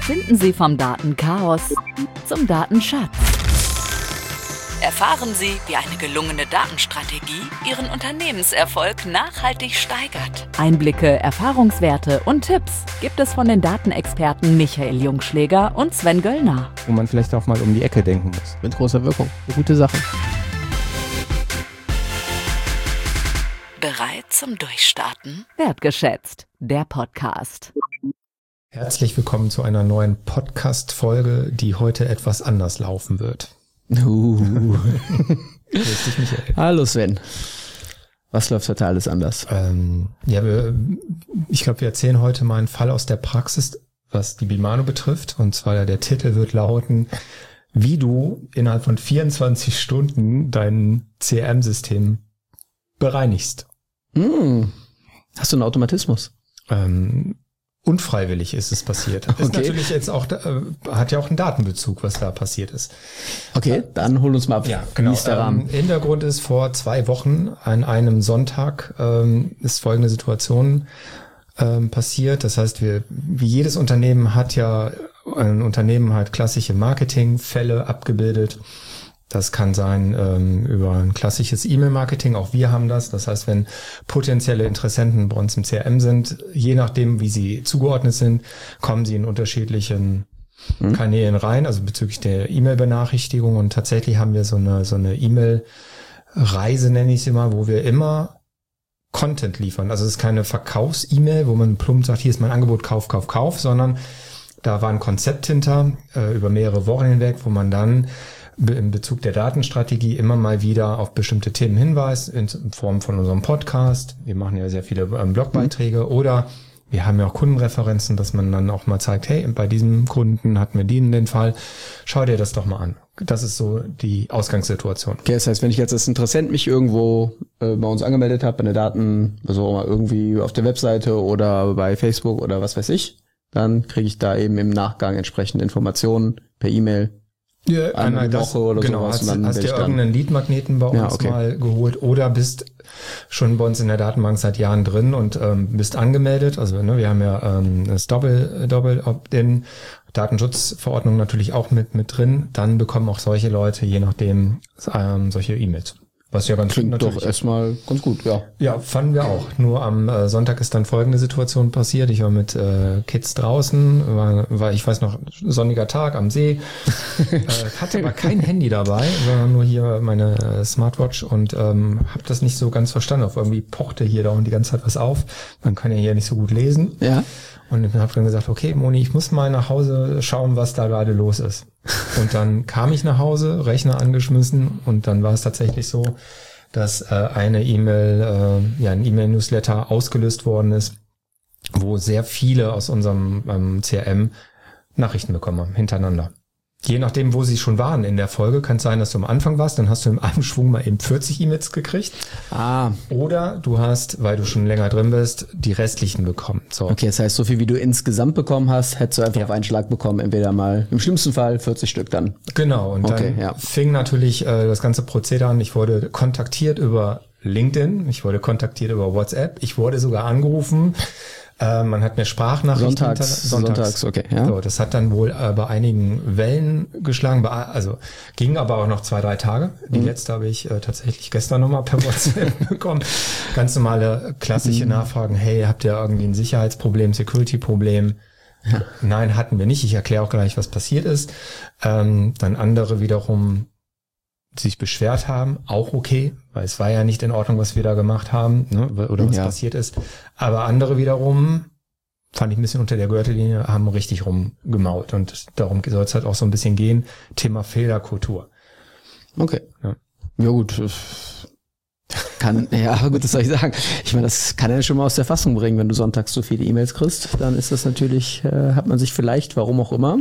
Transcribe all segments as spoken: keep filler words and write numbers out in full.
Finden Sie vom Datenchaos zum Datenschatz. Erfahren Sie, wie eine gelungene Datenstrategie Ihren Unternehmenserfolg nachhaltig steigert. Einblicke, Erfahrungswerte und Tipps gibt es von den Datenexperten Michael Jungschläger und Sven Göllner. Wo man vielleicht auch mal um die Ecke denken muss. Mit großer Wirkung. Eine gute Sache. Bereit zum Durchstarten? Wertgeschätzt, der Podcast. Herzlich willkommen zu einer neuen Podcast-Folge, die heute etwas anders laufen wird. Uh. Grüß dich, Michael. Hallo Sven. Was läuft heute alles anders? Ähm, ja, wir, ich glaube, wir erzählen heute mal einen Fall aus der Praxis, was die Bimano betrifft. Und zwar der Titel wird lauten, wie du innerhalb von vierundzwanzig Stunden dein C R M-System bereinigst. Hm. Hast du einen Automatismus? Ähm, unfreiwillig ist es passiert. Okay. Ist natürlich jetzt auch, äh, hat ja auch einen Datenbezug, was da passiert ist. Okay, dann hol uns mal ab. Ja, genau. Wie ist der Rahmen? Ähm, Hintergrund ist, vor zwei Wochen an einem Sonntag ähm, ist folgende Situation ähm, passiert. Das heißt, wir, wie jedes Unternehmen hat ja, ein Unternehmen hat klassische Marketingfälle abgebildet. Das kann sein ähm, über ein klassisches E-Mail-Marketing. Auch wir haben das. Das heißt, wenn potenzielle Interessenten bei uns im C R M sind, je nachdem, wie sie zugeordnet sind, kommen sie in unterschiedlichen mhm. Kanälen rein, also bezüglich der E-Mail-Benachrichtigung. Und tatsächlich haben wir so eine so eine E-Mail-Reise, nenne ich sie mal, wo wir immer Content liefern. Also es ist keine Verkaufs-E-Mail, wo man plump sagt, hier ist mein Angebot, kauf, kauf, kauf, sondern da war ein Konzept hinter, äh, über mehrere Wochen hinweg, wo man dann in Bezug der Datenstrategie immer mal wieder auf bestimmte Themen hinweist, in Form von unserem Podcast. Wir machen ja sehr viele ähm, Blogbeiträge mhm. oder wir haben ja auch Kundenreferenzen, dass man dann auch mal zeigt, hey, bei diesem Kunden hatten wir den, den Fall. Schau dir das doch mal an. Das ist so die Ausgangssituation. Okay, das heißt, wenn ich jetzt als Interessent mich irgendwo äh, bei uns angemeldet habe, bei der Daten, also irgendwie auf der Webseite oder bei Facebook oder was weiß ich, dann kriege ich da eben im Nachgang entsprechende Informationen per E-Mail. Ja, einmal die Woche das, oder genau, sowas. hast, Und dann hast dir dann irgendeinen Lead-Magneten bei uns ja, okay. mal geholt oder bist schon bei uns in der Datenbank seit Jahren drin und ähm, bist angemeldet. Also ne, wir haben ja ähm, das Doppel, Doppel Opt-in, Datenschutzverordnung natürlich auch mit mit drin. Dann bekommen auch solche Leute, je nachdem, ähm, solche E-Mails. Was ja ganz klingt natürlich doch erstmal ganz gut, ja. Ja, fanden wir auch. Nur am äh, Sonntag ist dann folgende Situation passiert. Ich war mit äh, Kids draußen, war, war, ich weiß noch, sonniger Tag am See, äh, hatte aber kein Handy dabei, sondern nur hier meine äh, Smartwatch und ähm, habe das nicht so ganz verstanden. Auf irgendwie pochte hier da und die ganze Zeit was auf. Man kann ja hier nicht so gut lesen. Ja. Und ich habe dann gesagt, okay, Moni, ich muss mal nach Hause schauen, was da gerade los ist. Und dann kam ich nach Hause, Rechner angeschmissen und dann war es tatsächlich so, dass äh, eine E-Mail, äh, ja, ein E-Mail-Newsletter ausgelöst worden ist, wo sehr viele aus unserem ähm, C R M Nachrichten bekommen haben, hintereinander. Je nachdem, wo sie schon waren in der Folge, kann es sein, dass du am Anfang warst, dann hast du in einem Schwung mal eben vierzig E-Mails gekriegt. Ah. Oder du hast, weil du schon länger drin bist, die restlichen bekommen. So. Okay, das heißt, so viel wie du insgesamt bekommen hast, hättest du einfach ja. auf einen Schlag bekommen, entweder mal, im schlimmsten Fall vierzig Stück dann. Genau, und okay, dann ja. fing natürlich äh, das ganze Prozedere an. Ich wurde kontaktiert über LinkedIn, ich wurde kontaktiert über WhatsApp, ich wurde sogar angerufen. Äh, man hat mir Sprachnachrichten Sonntags, Sonntags, Sonntags, okay, ja. So, das hat dann wohl äh, bei einigen Wellen geschlagen, bei, also ging aber auch noch zwei, drei Tage. Die mhm. letzte habe ich äh, tatsächlich gestern nochmal per WhatsApp bekommen. Ganz normale, klassische mhm. Nachfragen. Hey, habt ihr irgendwie ein Sicherheitsproblem, Security-Problem? Ja. Nein, hatten wir nicht. Ich erkläre auch gleich, was passiert ist. Ähm, dann andere wiederum sich beschwert haben, auch okay, weil es war ja nicht in Ordnung, was wir da gemacht haben, ne, oder was ja. passiert ist. Aber andere wiederum, fand ich ein bisschen unter der Gürtellinie, haben richtig rumgemault. Und darum soll es halt auch so ein bisschen gehen. Thema Fehlerkultur. Okay. Ja, ja gut. Kann, ja, gut, das soll ich sagen. Ich meine, das kann ja schon mal aus der Fassung bringen, wenn du sonntags so viele E-Mails kriegst, dann ist das natürlich, äh, hat man sich vielleicht, warum auch immer,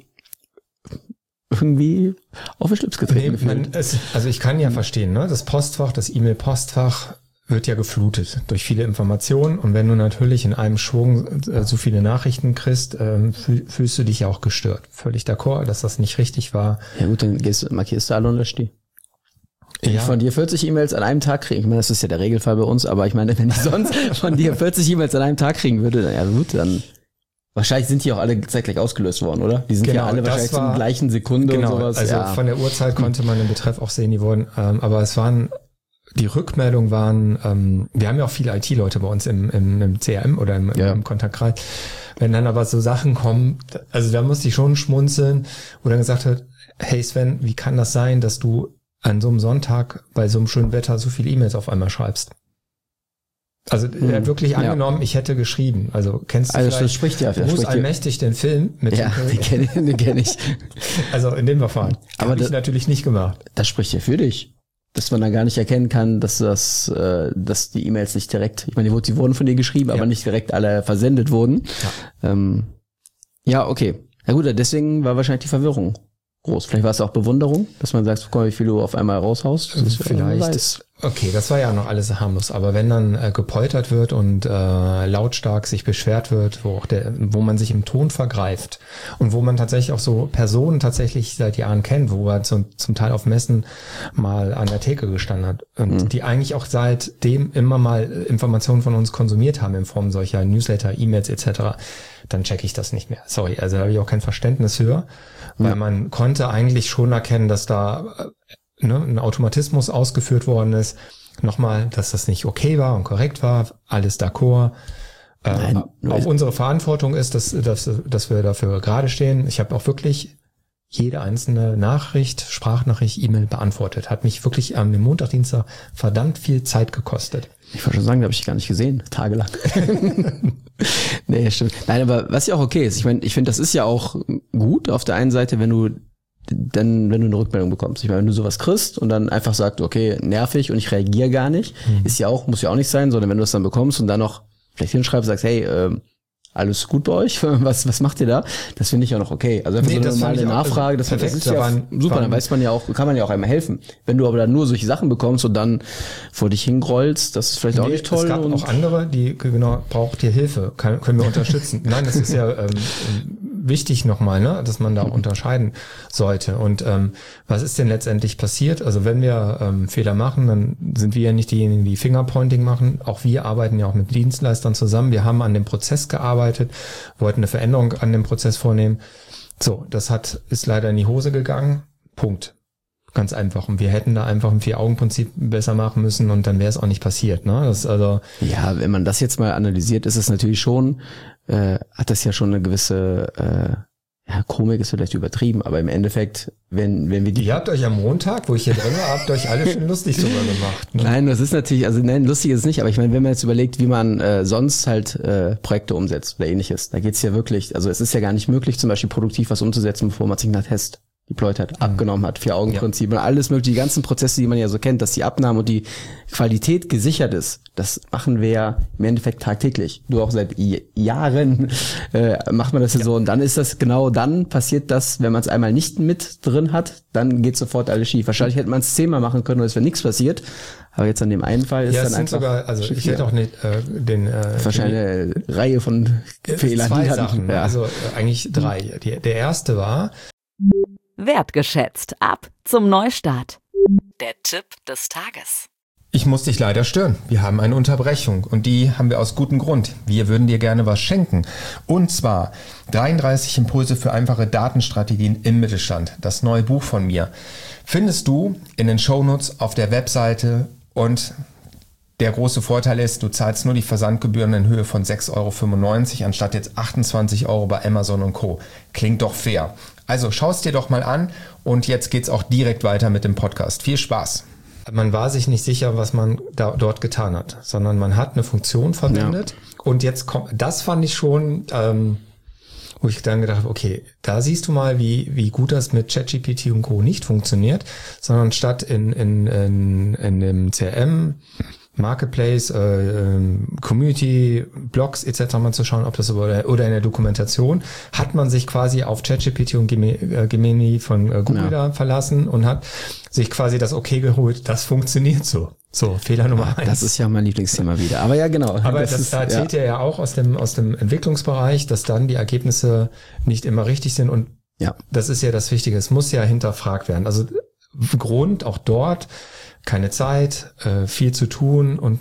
irgendwie auf den Schlips getreten. Nee, man, es, also ich kann ja verstehen, ne? Das Postfach, das E-Mail-Postfach wird ja geflutet durch viele Informationen und wenn du natürlich in einem Schwung äh, so viele Nachrichten kriegst, äh, fühl, fühlst du dich ja auch gestört. Völlig d'accord, dass das nicht richtig war. Ja gut, dann gehst, markierst du alle und löscht die. Wenn ja. ich von dir vierzig E-Mails an einem Tag kriege, ich meine, das ist ja der Regelfall bei uns, aber ich meine, wenn ich sonst von dir vierzig E-Mails an einem Tag kriegen würde, dann ja gut, dann Wahrscheinlich sind die auch alle zeitgleich ausgelöst worden, oder? Die sind genau, ja alle wahrscheinlich zur gleichen Sekunde genau, und sowas. Also ja. von der Uhrzeit konnte man den Betreff auch sehen, die wurden, ähm, aber es waren, die Rückmeldungen waren, ähm, wir haben ja auch viele I T-Leute bei uns im, im, im C R M oder im, ja. im Kontaktkreis. Wenn dann aber so Sachen kommen, also da musste ich schon schmunzeln, wo dann gesagt hat, hey Sven, wie kann das sein, dass du an so einem Sonntag bei so einem schönen Wetter so viele E-Mails auf einmal schreibst? Also hm. er hat wirklich ja. angenommen, ich hätte geschrieben. Also kennst du also vielleicht das spricht ja, Gruß spricht allmächtig den Film mit ja, den kenne den kenn ich. Also in dem Verfahren. Aber habe ich natürlich nicht gemacht. Das spricht ja für dich. Dass man da gar nicht erkennen kann, dass das, äh, dass die E-Mails nicht direkt, ich meine, die wurden von dir geschrieben, ja. aber nicht direkt alle versendet wurden. Ja, ähm, ja okay. Na gut, deswegen war wahrscheinlich die Verwirrung groß. Vielleicht war es auch Bewunderung, dass man sagt, guck mal, wie viel du auf einmal raushaust. Das vielleicht. Okay, das war ja noch alles harmlos. Aber wenn dann äh, gepoltert wird und äh, lautstark sich beschwert wird, wo auch der, wo man sich im Ton vergreift und wo man tatsächlich auch so Personen tatsächlich seit Jahren kennt, wo er zum, zum Teil auf Messen mal an der Theke gestanden hat und mhm. die eigentlich auch seitdem immer mal Informationen von uns konsumiert haben in Form solcher Newsletter, E-Mails et cetera, dann checke ich das nicht mehr. Sorry, also da habe ich auch kein Verständnis für, weil ja. man konnte eigentlich schon erkennen, dass da ne, ein Automatismus ausgeführt worden ist. Nochmal, dass das nicht okay war und korrekt war, alles d'accord. Nein, äh, auch unsere Verantwortung ist, dass, dass, dass wir dafür gerade stehen. Ich habe auch wirklich jede einzelne Nachricht, Sprachnachricht, E-Mail beantwortet. Hat mich wirklich am Montag, Dienstag verdammt viel Zeit gekostet. Ich wollte schon sagen, da habe ich gar nicht gesehen, tagelang. Nee, stimmt. Nein, aber was ja auch okay ist, ich meine, ich finde, das ist ja auch gut auf der einen Seite, wenn du dann, wenn du eine Rückmeldung bekommst. Ich meine, wenn du sowas kriegst und dann einfach sagst, okay, nervig und ich reagiere gar nicht, mhm. ist ja auch, muss ja auch nicht sein, sondern wenn du es dann bekommst und dann noch vielleicht hinschreibst, sagst, hey, ähm, alles gut bei euch? Was, was macht ihr da? Das finde ich auch noch okay. Also einfach nee, so eine normale Nachfrage, das, das ist ja waren, super, waren, dann weiß man ja auch, kann man ja auch einmal helfen. Wenn du aber dann nur solche Sachen bekommst und dann vor dich hingrollst, das ist vielleicht nee, auch nicht toll. Es gab und auch andere, die, genau, braucht ihr Hilfe, kann, können wir unterstützen. Nein, das ist ja ähm, wichtig nochmal, ne, dass man da auch unterscheiden sollte. Und ähm, was ist denn letztendlich passiert? Also wenn wir ähm, Fehler machen, dann sind wir ja nicht diejenigen, die Fingerpointing machen. Auch wir arbeiten ja auch mit Dienstleistern zusammen. Wir haben an dem Prozess gearbeitet, wollten eine Veränderung an dem Prozess vornehmen. So, das hat ist leider in die Hose gegangen. Punkt. Ganz einfach. Und wir hätten da einfach ein Vier-Augen-Prinzip besser machen müssen und dann wäre es auch nicht passiert. Ne? Das ist also ja, wenn man das jetzt mal analysiert, ist es natürlich schon, äh, hat das ja schon eine gewisse äh, ja, Komik ist vielleicht übertrieben, aber im Endeffekt, wenn wenn wir die... Ihr habt euch am Montag, wo ich hier drin war, habt euch alle schon lustig drüber gemacht. Ne? Nein, das ist natürlich, also nein, lustig ist es nicht, aber ich meine, wenn man jetzt überlegt, wie man äh, sonst halt äh, Projekte umsetzt oder ähnliches, da geht's ja wirklich, also es ist ja gar nicht möglich, zum Beispiel produktiv was umzusetzen, bevor man sich nach Test deployed hat, mhm. abgenommen hat, Vier-Augen-Prinzip und alles mögliche, die ganzen Prozesse, die man ja so kennt, dass die Abnahme und die Qualität gesichert ist, das machen wir ja im Endeffekt tagtäglich. Nur auch seit Jahren äh, macht man das ja so und dann ist das genau dann passiert das, wenn man es einmal nicht mit drin hat, dann geht sofort alles schief. Wahrscheinlich hätte man es zehnmal machen können und es wäre nichts passiert, aber jetzt an dem einen Fall ist ja, dann sind einfach... sogar, also ich hätte auch nicht äh, den... Äh, wahrscheinlich eine Reihe von Fehlern. Zwei die Sachen, ja. also äh, eigentlich drei. Die, der erste war... Wertgeschätzt. Ab zum Neustart. Der Tipp des Tages. Ich muss dich leider stören. Wir haben eine Unterbrechung und die haben wir aus gutem Grund. Wir würden dir gerne was schenken. Und zwar dreiunddreißig Impulse für einfache Datenstrategien im Mittelstand. Das neue Buch von mir. Findest du in den Shownotes auf der Webseite und der große Vorteil ist, du zahlst nur die Versandgebühren in Höhe von sechs Euro fünfundneunzig anstatt jetzt achtundzwanzig Euro bei Amazon und Co. Klingt doch fair. Also schau es dir doch mal an und jetzt geht's auch direkt weiter mit dem Podcast. Viel Spaß. Man war sich nicht sicher, was man da, dort getan hat, sondern man hat eine Funktion verwendet ja. und jetzt kommt, das fand ich schon, ähm, wo ich dann gedacht habe, okay, da siehst du mal, wie wie gut das mit ChatGPT und Co. nicht funktioniert, sondern statt in in in, in dem C R M Marketplace, äh, Community, Blogs et cetera mal zu schauen, ob das oder, oder in der Dokumentation, hat man sich quasi auf ChatGPT und Gemini von äh, Google ja. da verlassen und hat sich quasi das Okay geholt. Das funktioniert so. So, Fehler Nummer ja, eins. Das ist ja mein Lieblingsthema wieder. Aber ja, genau. Aber das, das ist, da erzählt ja. er ja auch aus dem aus dem Entwicklungsbereich, dass dann die Ergebnisse nicht immer richtig sind und ja. das ist ja das Wichtige. Es muss ja hinterfragt werden. Also Grund auch dort keine Zeit, äh, viel zu tun und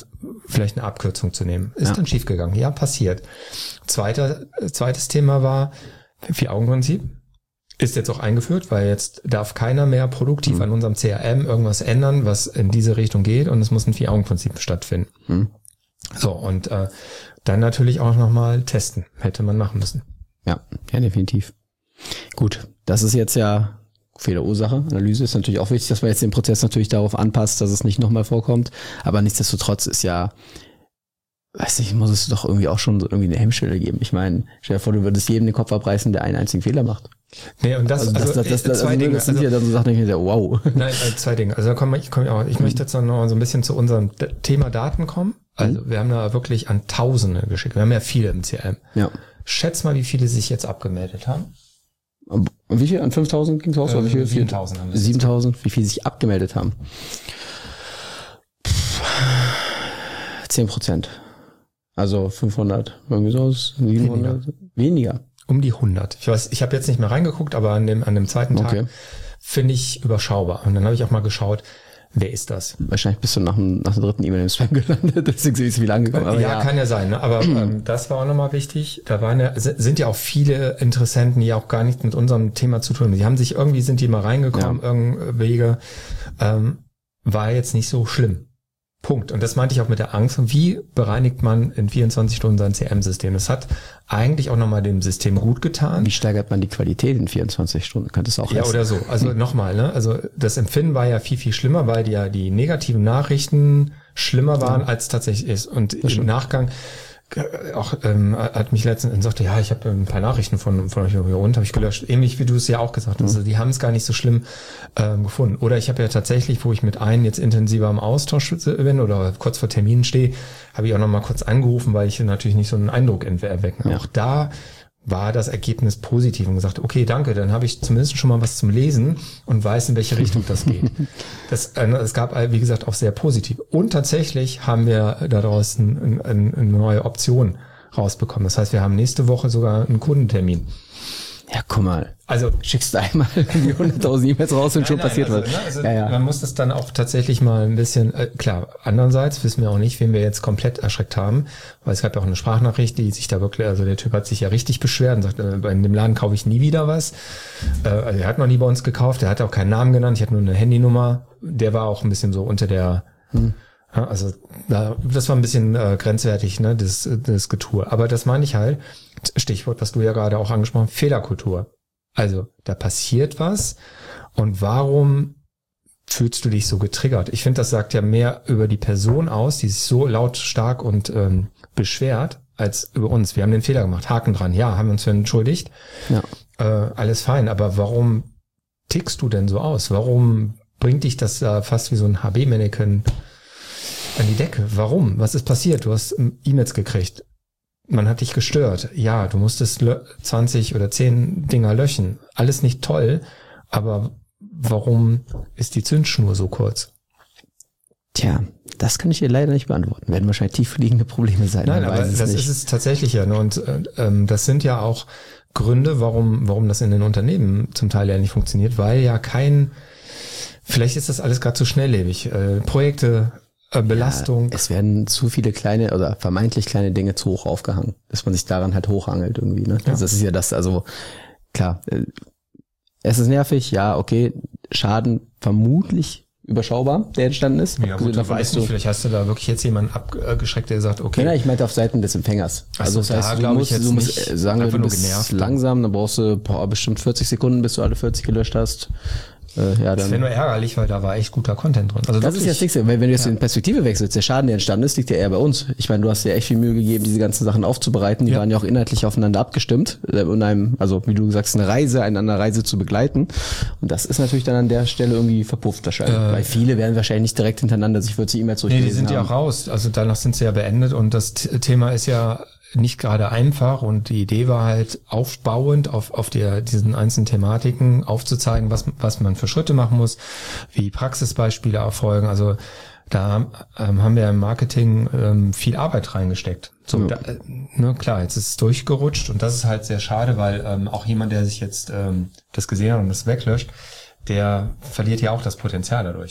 vielleicht eine Abkürzung zu nehmen. Ist Ja. dann schiefgegangen. Ja, passiert. Zweiter, zweites Thema war Vier-Augen-Prinzip. Ist jetzt auch eingeführt, weil jetzt darf keiner mehr produktiv Mhm. an unserem C R M irgendwas ändern, was in diese Richtung geht, und es muss ein Vier-Augen-Prinzip stattfinden. Mhm. So, und äh, dann natürlich auch nochmal testen. Hätte man machen müssen. Ja, ja, definitiv. Gut, das ist jetzt ja Fehlerursache. Analyse ist natürlich auch wichtig, dass man jetzt den Prozess natürlich darauf anpasst, dass es nicht nochmal vorkommt. Aber nichtsdestotrotz ist ja, weiß nicht, muss es doch irgendwie auch schon so irgendwie eine Hemmschwelle geben. Ich meine, stell dir vor, du würdest jedem den Kopf abreißen, der einen einzigen Fehler macht. Nee, und das, Also das, also, das, das, äh, das, zwei also Dinge. das sind Also, ja dann so Sachen, die ich mir so, wow. Nein, äh, zwei Dinge. Also da komme ich, komm ich auch. Ich möchte jetzt noch mal so ein bisschen zu unserem D- Thema Daten kommen. Also wir haben da wirklich an Tausende geschickt. Wir haben ja viele im C R M. Ja. Schätz mal, wie viele sich jetzt abgemeldet haben. Und wie viel? An fünftausend ging es raus? Äh, Oder wie viel? siebentausend haben wir jetzt. siebentausend, wie viele sich abgemeldet haben? zehn Prozent. Also fünfhundert, irgendwie so, siebenhundert. Weniger. Um die hundert. Ich weiß, ich habe jetzt nicht mehr reingeguckt, aber an dem, an dem zweiten Tag Okay. finde ich überschaubar. Und dann habe ich auch mal geschaut, wer ist das? Wahrscheinlich bist du nach, dem, nach der dritten E-Mail im Spam gelandet, deswegen ist es viel angekommen. Aber ja, ja, kann ja sein, ne? Aber ähm, das war auch nochmal wichtig. Da waren ja, sind ja auch viele Interessenten, die auch gar nichts mit unserem Thema zu tun haben. Die haben sich irgendwie, sind die mal reingekommen, Ja. irgendeine Wege. Ähm, war jetzt nicht so schlimm. Punkt. Und das meinte ich auch mit der Angst. Wie bereinigt man in vierundzwanzig Stunden sein C R M-System? Das hat eigentlich auch nochmal dem System gut getan. wie steigert man die Qualität in vierundzwanzig Stunden? Könntest du auch Ja, essen. oder so. Also nochmal, ne? Also das Empfinden war ja viel, viel schlimmer, weil ja die negativen Nachrichten schlimmer waren, Ja. als tatsächlich ist. Und im stimmt. Nachgang äh, auch ähm, hat mich letztens sagte, ja, ich habe ein paar Nachrichten von von euch hier rund, habe ich gelöscht. Ähnlich wie du es ja auch gesagt hast. Mhm. Also die haben es gar nicht so schlimm ähm, gefunden. Oder ich habe ja tatsächlich, wo ich mit einem jetzt intensiver im Austausch bin oder kurz vor Terminen stehe, habe ich auch noch mal kurz angerufen, weil ich natürlich nicht so einen Eindruck erwecken. Ja. Auch da war das Ergebnis positiv und gesagt, okay, danke, dann habe ich zumindest schon mal was zum Lesen und weiß, in welche Richtung das geht. Das, äh, es gab, wie gesagt, auch sehr positiv. Und tatsächlich haben wir daraus ein, ein, eine neue Option rausbekommen. Das heißt, wir haben nächste Woche sogar einen Kundentermin. Ja, guck mal. Also Schickst du einmal die hunderttausend E-Mails raus und schon Nein, nein, passiert also, was. ne, also ja, ja. Man muss das dann auch tatsächlich mal ein bisschen, äh, klar, andererseits wissen wir auch nicht, wen wir jetzt komplett erschreckt haben, weil es gab ja auch eine Sprachnachricht, die sich da wirklich, also der Typ hat sich ja richtig beschwert und sagt, äh, in dem Laden kaufe ich nie wieder was. Äh, also er hat noch nie bei uns gekauft, er hat auch keinen Namen genannt, ich hatte nur eine Handynummer, der war auch ein bisschen so unter der, Hm. ja, also da, das war ein bisschen äh, grenzwertig, ne, das, das Getue. Aber das meine ich halt, Stichwort, was du ja gerade auch angesprochen hast, Fehlerkultur. Also da passiert was und warum fühlst du dich so getriggert? Ich finde, das sagt ja mehr über die Person aus, die sich so lautstark und ähm, beschwert, als über uns. Wir haben den Fehler gemacht, Haken dran, ja, haben wir uns für entschuldigt, Ja. äh, alles fein, aber warum tickst du denn so aus? Warum bringt dich das äh, fast wie so ein H B-Mannequin an die Decke? Warum? Was ist passiert? Du hast ähm, E-Mails gekriegt. Man hat dich gestört. Ja, du musstest lö- zwanzig oder zehn Dinger löschen. Alles nicht toll, aber warum ist die Zündschnur so kurz? Tja, das kann ich dir leider nicht beantworten. Werden wahrscheinlich tiefliegende Probleme sein. Nein, man aber weiß es das nicht. ist es tatsächlich ja. Ne? Und äh, ähm, das sind ja auch Gründe, warum warum das in den Unternehmen zum Teil ja nicht funktioniert, weil ja kein, vielleicht ist das alles gerade zu schnelllebig. Äh, Projekte, äh, Belastung. Ja, es werden zu viele kleine oder vermeintlich kleine Dinge zu hoch aufgehangen, dass man sich daran halt hochhangelt irgendwie. Ne? Ja. Also das ist ja das, also klar, äh, es ist nervig, ja, okay, Schaden vermutlich überschaubar, der entstanden ist. Ja, Also gut, da da weiß weißt nicht, du, vielleicht hast du da wirklich jetzt jemanden abgeschreckt, der sagt, okay, okay. Nein, ich meinte auf Seiten des Empfängers. Ach Also so, das da heißt, du glaub ich musst, jetzt du musst nicht, äh, sagen, einfach du nur bist genervt. langsam, dann brauchst du boah, bestimmt vierzig Sekunden, bis du alle vierzig gelöscht hast. Äh, ja, das dann wäre nur ärgerlich, weil da war echt guter Content drin. Also das ist ja das Nächste, weil wenn du jetzt in Perspektive wechselst, der Schaden, der entstanden ist, liegt ja eher bei uns. Ich meine, du hast dir echt viel Mühe gegeben, diese ganzen Sachen aufzubereiten. Die Ja. waren ja auch inhaltlich aufeinander abgestimmt, äh, in einem, also wie du sagst, eine Reise, eine andere Reise zu begleiten. Und das ist natürlich dann an der Stelle irgendwie verpufft wahrscheinlich. Äh, weil viele werden wahrscheinlich nicht direkt hintereinander sich vierzig E-Mails Nee, durchlesen die sind haben. ja auch raus. Also danach sind sie ja beendet und das T- Thema ist ja nicht gerade einfach und die Idee war halt aufbauend auf auf der diesen einzelnen Thematiken aufzuzeigen, was was man für Schritte machen muss, wie Praxisbeispiele erfolgen. Also da ähm, haben wir im Marketing ähm, viel Arbeit reingesteckt. So, Ja. da, äh, ne, klar, jetzt ist es durchgerutscht und das ist halt sehr schade, weil ähm, auch jemand, der sich jetzt ähm, das gesehen hat und das weglöscht, der verliert ja auch das Potenzial dadurch.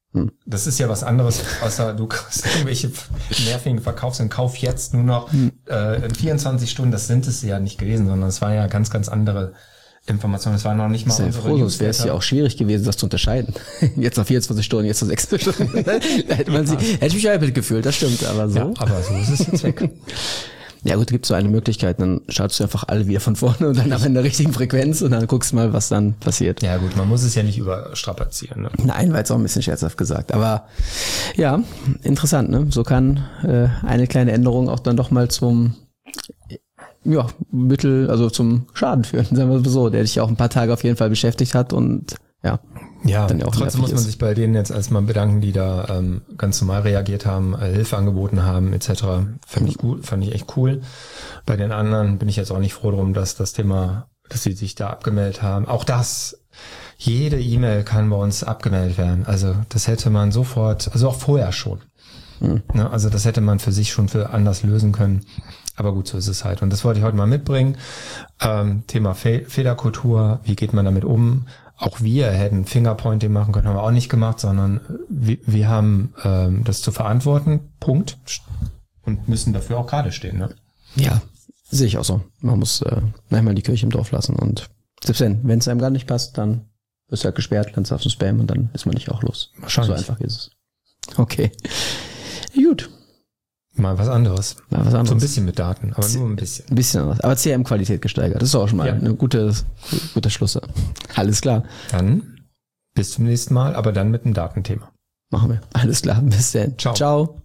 Hm. Das ist ja was anderes, außer du kriegst irgendwelche nervigen Verkaufs- und Kauf jetzt nur noch hm. äh, in vierundzwanzig Stunden, das sind es ja nicht gewesen, sondern es war ja ganz, ganz andere Informationen. Es war noch nicht mal unsere Newsletter. Sonst wäre es ja auch schwierig gewesen, das zu unterscheiden. Jetzt nach vierundzwanzig Stunden, jetzt nach sechs Stunden. Da hätte man sie, hätte ich mich ja gefühlt, das stimmt, aber so. Ja, aber so ist es jetzt weg. Ja gut, gibt so eine Möglichkeit, dann schaust du einfach alle wieder von vorne und dann aber in der richtigen Frequenz und dann guckst mal, was dann passiert. Ja gut, man muss es ja nicht überstrapazieren. Ne? Nein, war jetzt auch ein bisschen scherzhaft gesagt, aber ja, interessant, ne? So kann äh, eine kleine Änderung auch dann doch mal zum ja, Mittel, also zum Schaden führen, sagen wir mal so, der dich auch ein paar Tage auf jeden Fall beschäftigt hat und ja. Ja, dann ja auch trotzdem muss man ist. sich bei denen jetzt erstmal bedanken, die da ähm, ganz normal reagiert haben, äh, Hilfe angeboten haben et cetera. Fand ich gut, fand ich echt cool. Bei den anderen bin ich jetzt auch nicht froh drum, dass das Thema, dass sie sich da abgemeldet haben. Auch das, jede E-Mail kann bei uns abgemeldet werden. Also das hätte man sofort, also auch vorher schon. Hm. Ne, also das hätte man für sich schon für anders lösen können. Aber gut, so ist es halt. Und das wollte ich heute mal mitbringen. Ähm, Thema Fe- Fehlerkultur, wie geht man damit um? Auch wir hätten Fingerpointing machen können, haben wir auch nicht gemacht, sondern wir, wir haben ähm, das zu verantworten, Punkt. Und müssen dafür auch gerade stehen. Ne? Ja, sehe ich auch so. Man muss äh, manchmal die Kirche im Dorf lassen. Und selbst wenn, wenn es einem gar nicht passt, dann wirst du halt gesperrt, dann darfst du Spam und dann ist man nicht auch los. Wahrscheinlich. So einfach ist es. Okay. Gut. Mal was anderes. Mal was anderes. So ein bisschen mit Daten, aber nur ein bisschen. Ein bisschen anders. Aber C R M-Qualität gesteigert. Das ist auch schon mal ja. ein gute, guter Schluss. Alles klar. Dann bis zum nächsten Mal, aber dann mit einem Datenthema. Machen wir. Alles klar. Bis dann. Ciao. Ciao.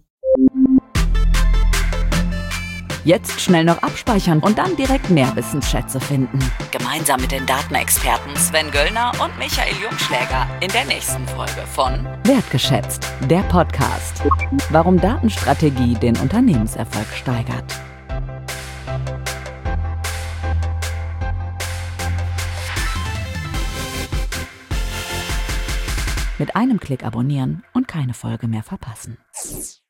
Jetzt schnell noch abspeichern und dann direkt mehr Wissensschätze finden. Gemeinsam mit den Datenexperten Sven Göllner und Michael Jungschläger in der nächsten Folge von Wertgeschätzt, der Podcast. Warum Datenstrategie den Unternehmenserfolg steigert. Mit einem Klick abonnieren und keine Folge mehr verpassen.